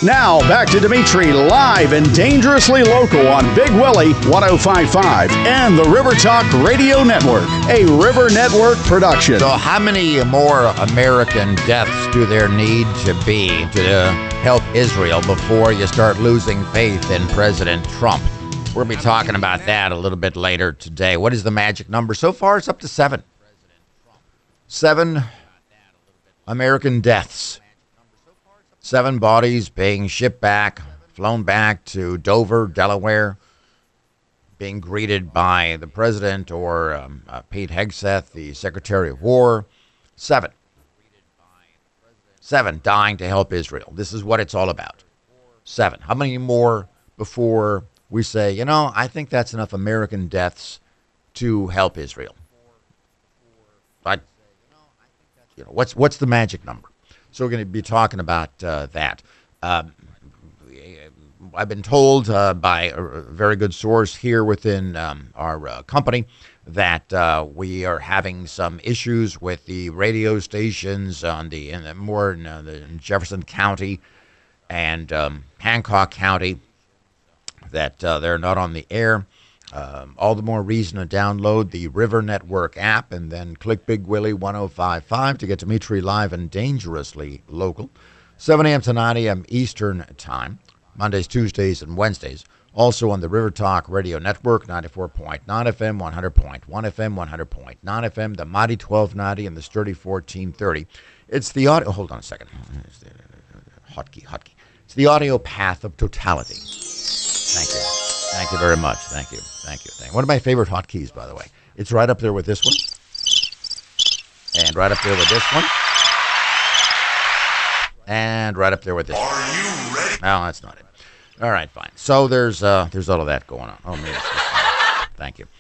Now, back to Dimitri live and dangerously local on Big Willie 105.5 and the River Talk Radio Network, a River Network production. So how many more American deaths do there need to be to help Israel before you start losing faith in President Trump? We're going to be talking about that a little bit later today. What is the magic number? So far, it's up to 7. 7 American deaths. 7 bodies being shipped back, flown back to Dover, Delaware, being greeted by the president or Pete Hegseth, the Secretary of War. 7 dying to help Israel. This is what it's all about. 7. How many more before we say, I think that's enough American deaths to help Israel? But, what's the magic number? So we're going to be talking about that. I've been told by a very good source here within our company that we are having some issues with the radio stations in Jefferson County and Hancock County, that they're not on the air. All the more reason to download the River Network app and then click Big Willie 105.5 to get Dimitri live and dangerously local. 7 a.m. to 9 a.m. Eastern Time, Mondays, Tuesdays, and Wednesdays. Also on the River Talk Radio Network, 94.9 FM, 100.1 FM, 100.9 FM, the Mighty 1290, and the Sturdy 1430. It's the audio... Hold on a second. Hotkey. It's the audio path of totality. Thank you. Thank you very much. Thank you. One of my favorite hotkeys, by the way. It's right up there with this one. And right up there with this one. And right up there with this one. Are you ready? No, that's not it. All right, fine. So there's all of that going on. Oh, maybe thank you.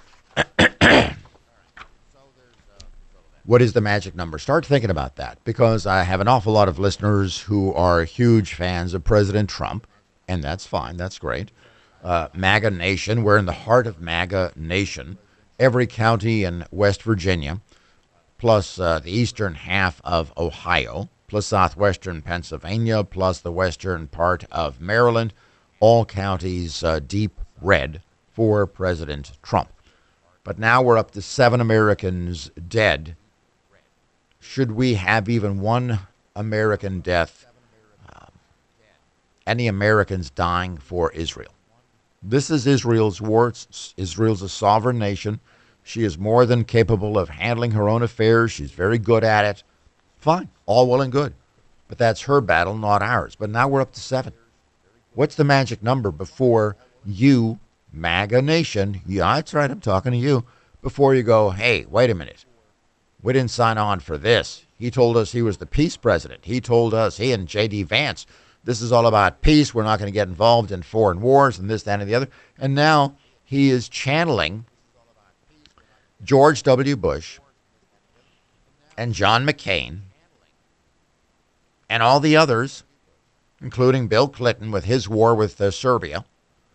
What is the magic number? Start thinking about that, because I have an awful lot of listeners who are huge fans of President Trump, and that's fine. That's great. MAGA Nation. We're in the heart of MAGA Nation. Every county in West Virginia, plus the eastern half of Ohio, plus southwestern Pennsylvania, plus the western part of Maryland, all counties deep red for President Trump. But now we're up to 7 Americans dead. Should we have even one American death, any Americans dying for Israel? This is Israel's war. Israel's a sovereign nation. She is more than capable of handling her own affairs. She's very good at it. Fine, all well and good. But that's her battle, not ours. But now we're up to 7. What's the magic number before you, MAGA Nation, yeah, that's right, I'm talking to you, before you go, hey, wait a minute. We didn't sign on for this. He told us he was the peace president. He told us, he and J.D. Vance, this is all about peace. We're not going to get involved in foreign wars and this, that, and the other. And now he is channeling George W. Bush and John McCain and all the others, including Bill Clinton with his war with Serbia.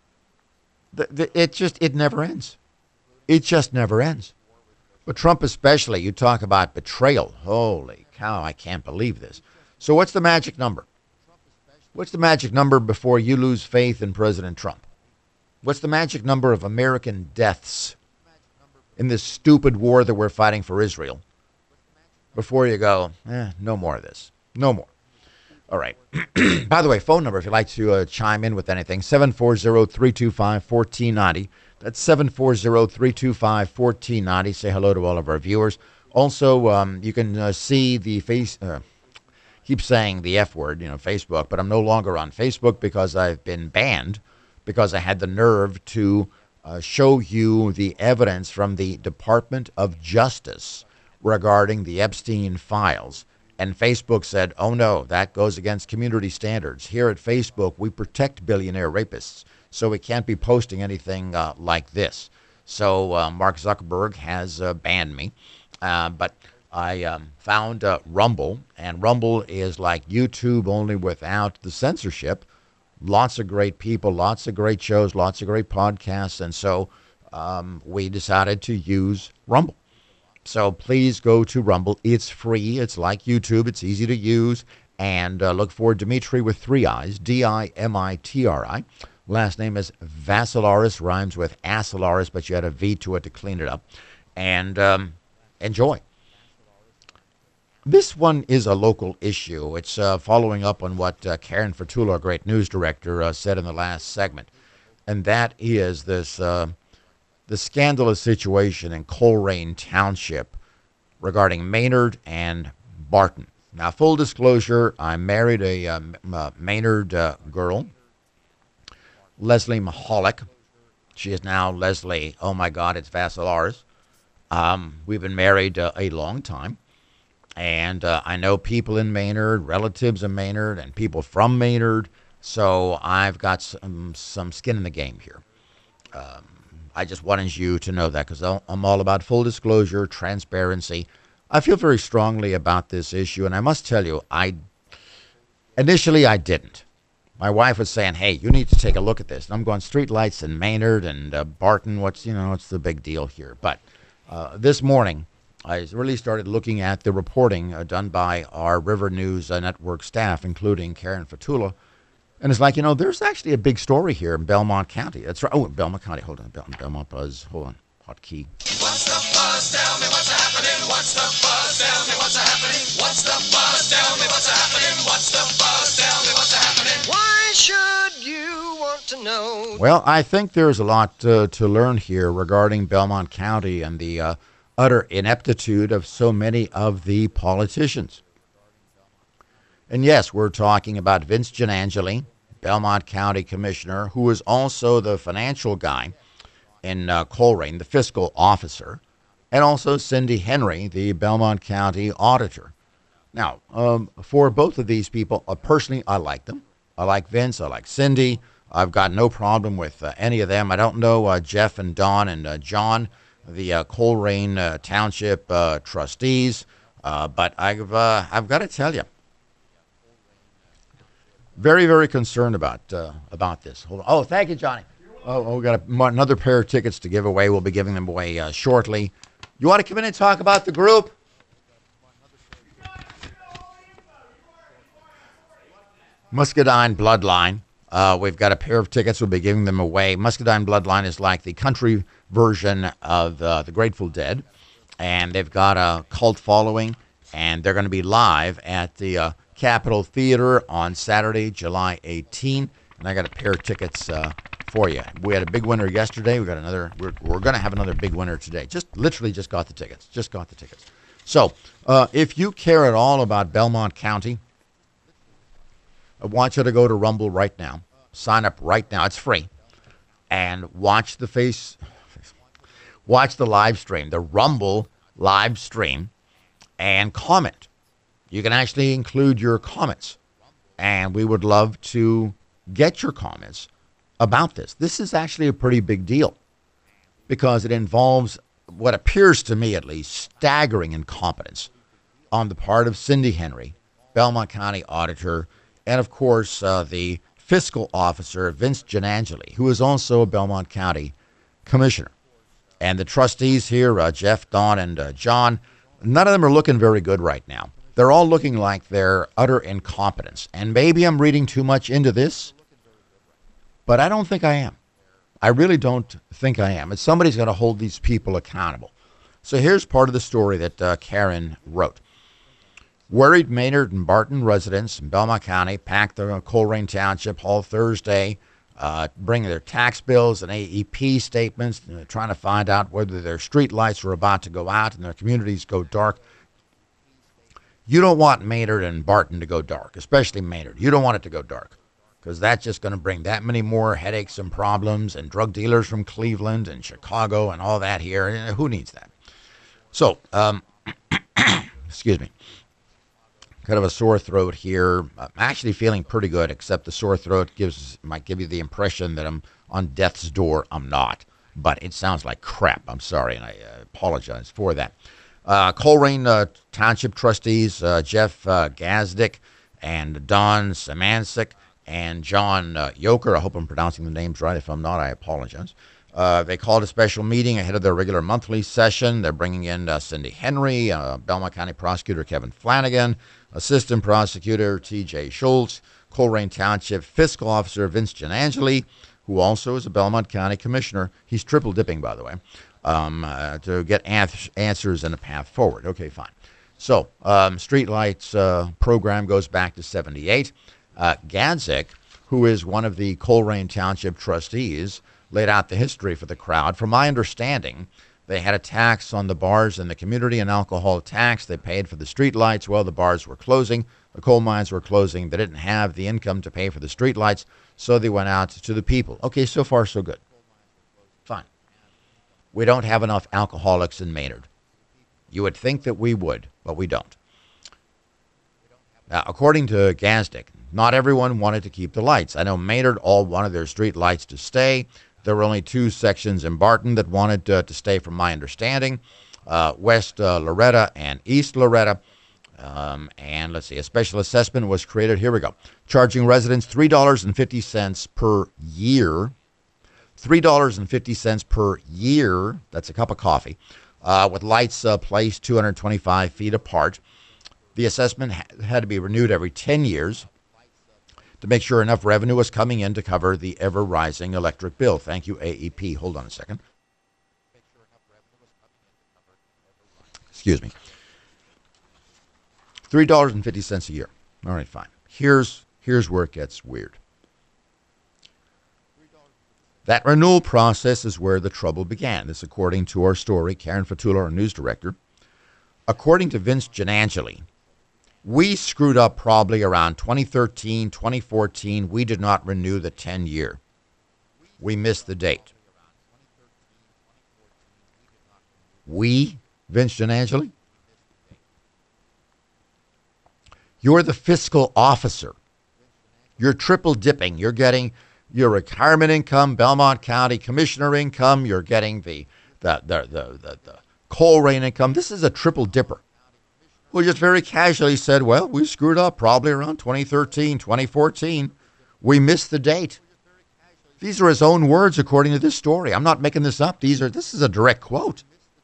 It never ends. It just never ends. But Trump especially, you talk about betrayal. Holy cow, I can't believe this. So what's the magic number? What's the magic number before you lose faith in President Trump? What's the magic number of American deaths in this stupid war that we're fighting for Israel before you go, no more of this. No more. All right. By the way, phone number, if you'd like to chime in with anything, 740-325-1490. That's 740-325-1490. Say hello to all of our viewers. Also, you can see the keep saying the F word, Facebook, but I'm no longer on Facebook because I've been banned because I had the nerve to show you the evidence from the Department of Justice regarding the Epstein files. And Facebook said, oh no, that goes against community standards. Here at Facebook, we protect billionaire rapists, so we can't be posting anything like this. So Mark Zuckerberg has banned me. But I found Rumble, and Rumble is like YouTube only without the censorship. Lots of great people, lots of great shows, lots of great podcasts, and so we decided to use Rumble. So please go to Rumble. It's free. It's like YouTube. It's easy to use. And look for Dimitri with 3 I's, Dimitri. Last name is Vassilaris, rhymes with Asilaris, but you had a V to it to clean it up. And enjoy. This one is a local issue. It's following up on what Karen Fatula, a great news director, said in the last segment. And that is this the scandalous situation in Coleraine Township regarding Maynard and Barton. Now, full disclosure, I married a Maynard girl, Leslie Mahalik. She is now Leslie, oh my God, it's Vassilaris. We've been married a long time. And I know people in Maynard, relatives in Maynard, and people from Maynard. So I've got some skin in the game here. I just wanted you to know that because I'm all about full disclosure, transparency. I feel very strongly about this issue, and I must tell you, initially I didn't. My wife was saying, "Hey, you need to take a look at this." And I'm going, street lights in Maynard and Barton. What's the big deal here? But this morning, I really started looking at the reporting done by our River News Network staff, including Karen Fatula. And it's like, there's actually a big story here in Belmont County. That's right. Oh, Belmont County. Hold on. Belmont Buzz. Hold on. Hot key. What's the buzz? Tell me what's happening. What's the buzz? Tell me what's happening. What's the buzz? Tell me what's happening. What's the buzz? Tell me what's happening. Why should you want to know? Well, I think there's a lot to learn here regarding Belmont County and the utter ineptitude of so many of the politicians. And yes, we're talking about Vince Gianangeli, Belmont County Commissioner, who is also the financial guy in Coleraine, the fiscal officer, and also Cindy Henry, the Belmont County Auditor. Now, for both of these people, personally, I like them. I like Vince. I like Cindy. I've got no problem with any of them. I don't know Jeff and Don and John, the Coleraine Township trustees, but I've got to tell you, very, very concerned about this. Hold on. Oh, thank you, Johnny. Oh, we got another pair of tickets to give away. We'll be giving them away shortly. You want to come in and talk about the group? Muscadine Bloodline. We've got a pair of tickets. We'll be giving them away. Muscadine Bloodline is like the country version of the Grateful Dead, and they've got a cult following, and they're going to be live at the Capitol Theater on Saturday, July 18. And I got a pair of tickets for you. We had a big winner yesterday. We got another. We're going to have another big winner today. Just got the tickets. So if you care at all about Belmont County, I want you to go to Rumble right now. Sign up right now. It's free. And watch the live stream, the Rumble live stream, and comment. You can actually include your comments. And we would love to get your comments about this. This is actually a pretty big deal because it involves what appears to me at least staggering incompetence on the part of Cindy Henry, Belmont County Auditor, and, of course, the fiscal officer, Vince Gianangeli, who is also a Belmont County Commissioner. And the trustees here, Jeff, Don, and John, none of them are looking very good right now. They're all looking like they're utter incompetence. And maybe I'm reading too much into this, but I don't think I am. I really don't think I am. And somebody's going to hold these people accountable. So here's part of the story that Karen wrote. Worried Maynard and Barton residents in Belmont County packed the Coleraine Township Hall Thursday, bringing their tax bills and AEP statements, trying to find out whether their street lights are about to go out and their communities go dark. You don't want Maynard and Barton to go dark, especially Maynard. You don't want it to go dark because that's just going to bring that many more headaches and problems and drug dealers from Cleveland and Chicago and all that here. Who needs that? So, excuse me. Kind of a sore throat here. I'm actually feeling pretty good, except the sore throat might give you the impression that I'm on death's door. I'm not, but it sounds like crap. I'm sorry, and I apologize for that. Coleraine Township trustees Jeff Gazdick and Don Samancic and John Yoker. I hope I'm pronouncing the names right. If I'm not, I apologize. They called a special meeting ahead of their regular monthly session. They're bringing in Cindy Henry, Belmont County Prosecutor Kevin Flanagan, Assistant Prosecutor T.J. Schultz, Coleraine Township Fiscal Officer Vince Gianangeli, who also is a Belmont County Commissioner. He's triple dipping, by the way, to get answers and a path forward. Okay, fine. So, Streetlights program goes back to 78. Gadzik, who is one of the Coleraine Township trustees, laid out the history for the crowd. From my understanding, they had a tax on the bars in the community, an alcohol tax. They paid for the streetlights. Well, the bars were closing. The coal mines were closing. They didn't have the income to pay for the streetlights, so they went out to the people. Okay, so far so good. Fine. We don't have enough alcoholics in Maynard. You would think that we would, but we don't. Now, according to Gazdick, not everyone wanted to keep the lights. I know Maynard all wanted their street lights to stay. There were only two sections in Barton that wanted to stay, from my understanding, West Loretta and East Loretta. And let's see, a special assessment was created. Here we go. Charging residents $3.50 per year. $3.50 per year. That's a cup of coffee. With lights placed 225 feet apart. The assessment had to be renewed every 10 years to make sure enough revenue was coming in to cover the ever-rising electric bill. Thank you, AEP. Hold on a second. Excuse me. $3.50 a year. All right, fine. Here's where it gets weird. That renewal process is where the trouble began. This according to our story, Karen Fatula, our news director. According to Vince Gianangeli, we screwed up probably around 2013, 2014. We did not renew the 10-year. We missed the date. We, Vince Gianangeli? You're the fiscal officer. You're triple dipping. You're getting your retirement income, Belmont County Commissioner income. You're getting the Coleraine income. This is a triple dipper. Who just very casually said, well, we screwed up probably around 2013, 2014. We missed the date. These are his own words according to this story. I'm not making this up. This is a direct quote.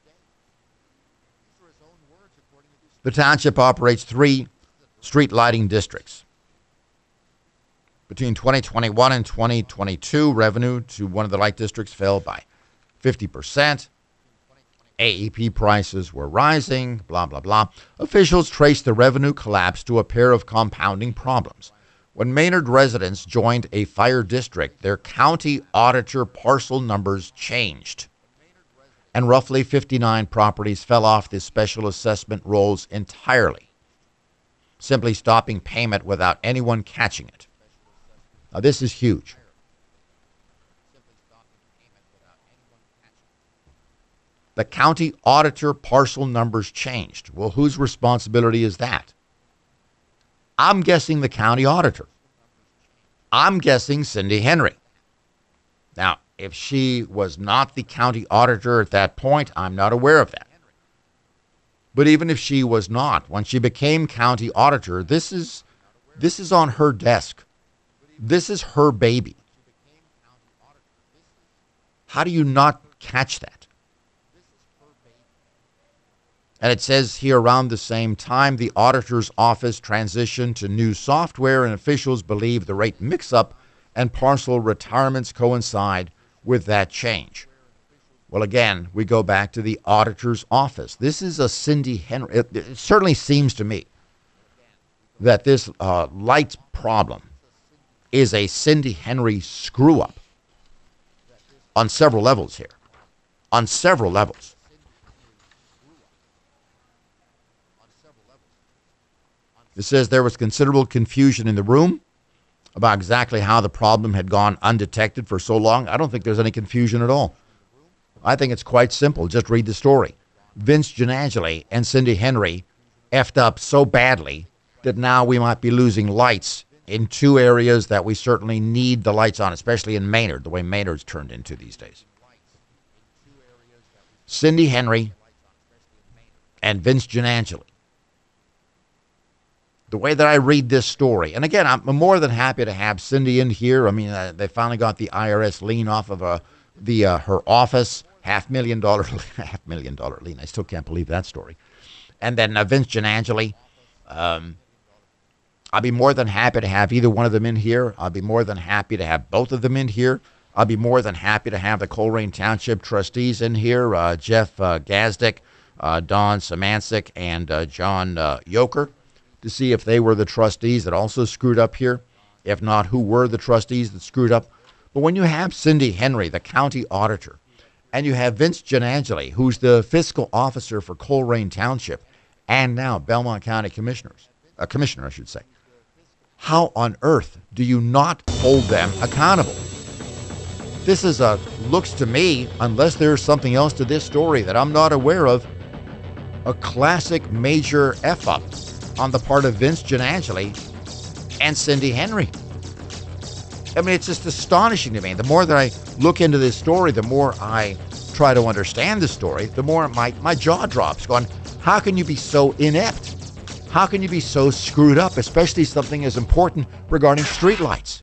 The township operates 3 street lighting districts. Between 2021 and 2022, revenue to one of the light districts fell by 50%. AEP prices were rising, blah, blah, blah. Officials traced the revenue collapse to a pair of compounding problems. When Maynard residents joined a fire district, their county auditor parcel numbers changed, and roughly 59 properties fell off the special assessment rolls entirely, simply stopping payment without anyone catching it. Now, this is huge. The county auditor parcel numbers changed. Well, whose responsibility is that? I'm guessing the county auditor. I'm guessing Cindy Henry. Now, if she was not the county auditor at that point, I'm not aware of that. But even if she was not, when she became county auditor, this is on her desk. This is her baby. How do you not catch that? And it says here, around the same time, the auditor's office transitioned to new software, and officials believe the rate mix-up and parcel retirements coincide with that change. Well, again, we go back to the auditor's office. This is a Cindy Henry. It certainly seems to me that this light problem is a Cindy Henry screw-up on several levels here. On several levels. It says there was considerable confusion in the room about exactly how the problem had gone undetected for so long. I don't think there's any confusion at all. I think it's quite simple. Just read the story. Vince Gianangeli and Cindy Henry effed up so badly that now we might be losing lights in 2 areas that we certainly need the lights on, especially in Maynard, the way Maynard's turned into these days. Cindy Henry and Vince Gianangeli. The way that I read this story, and again, I'm more than happy to have Cindy in here. I mean, they finally got the IRS lien off of her office, $500,000 lien. I still can't believe that story. And then Vince Giannangeli. I'll be more than happy to have either one of them in here. I'll be more than happy to have both of them in here. I'll be more than happy to have the Coleraine Township trustees in here, Jeff Gazdick, Don Samancic, and John Yoker, to see if they were the trustees that also screwed up here. If not, who were the trustees that screwed up? But when you have Cindy Henry, the county auditor, and you have Vince Giannangeli, who's the fiscal officer for Coleraine Township, and now Belmont County commissioner, I should say, how on earth do you not hold them accountable? This is looks to me, unless there's something else to this story that I'm not aware of, a classic major F-up on the part of Vince Giannangeli and Cindy Henry. I mean, it's just astonishing to me. The more that I look into this story, the more I try to understand the story, the more my jaw drops, going, how can you be so inept? How can you be so screwed up, especially something as important regarding streetlights?